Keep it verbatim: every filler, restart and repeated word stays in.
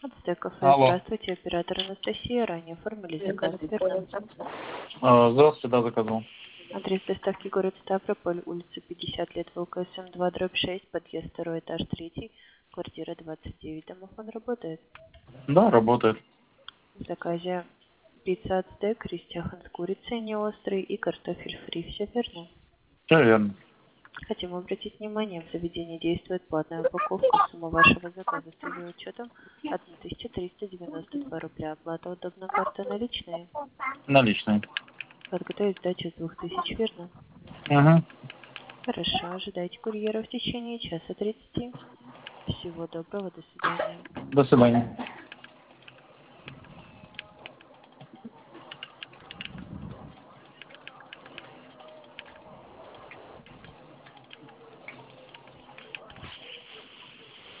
Ацтек кафе. Алло. Здравствуйте, оператор Анастасия. Ранее оформили заказ, верно? А, здравствуйте, да, заказывал. Адрес доставки город Ставрополь, улица пятьдесят лет, ВЛКСМ два, дробь шесть, подъезд второй этаж третий, квартира двадцать девять. Домофон работает. Да, работает. В заказе пицца Ацтек, рестяхан с курицей неострый и картофель фри. Все верно? Все верно. Хотим обратить внимание, в заведении действует платная упаковка. Сумма вашего заказа с учетом тысяча триста девяносто два рубля. Оплата удобна, карта наличные. Наличные. Подготовить сдачу с двух тысяч, верно? Угу. Хорошо, ожидайте курьера в течение часа тридцати. Всего доброго, до свидания. До свидания.